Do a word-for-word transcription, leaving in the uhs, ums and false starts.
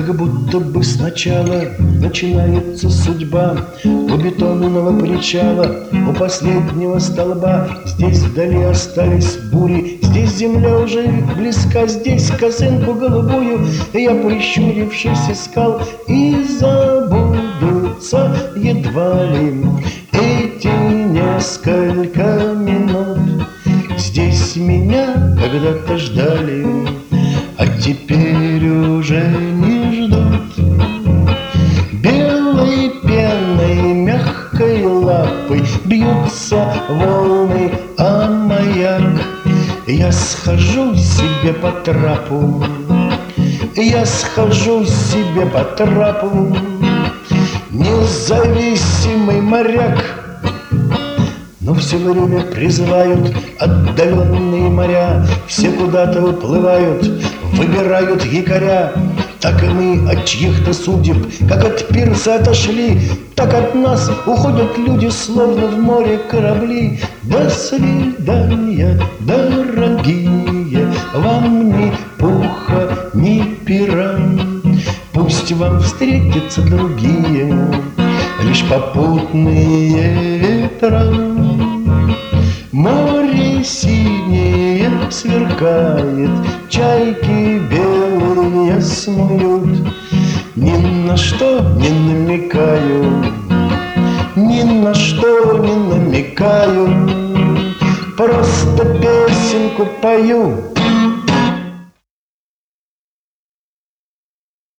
Как будто бы сначала начинается судьба у бетонного причала, у последнего столба. Здесь вдали остались бури, здесь земля уже близка, здесь косынку голубую я, прищурившись, искал, и забудутся едва ли эти несколько минут. Здесь меня когда-то ждали, а теперь уже не ждут. Белой пеной, мягкой лапой бьются волны о маяк. Я схожу себе по трапу, я схожу себе по трапу, независимый моряк. Но все время призывают отдаленные моря, все куда-то уплывают, выбирают якоря. Так и мы от чьих-то судеб, как от пирса отошли, так от нас уходят люди, словно в море корабли. До свидания, дорогие, вам ни пуха, ни пера. Пусть вам встретятся другие, лишь попутные ветра. Море синее сверкает, чайки белые смеют. Ни на что не намекаю, ни на что не намекаю, просто песенку пою.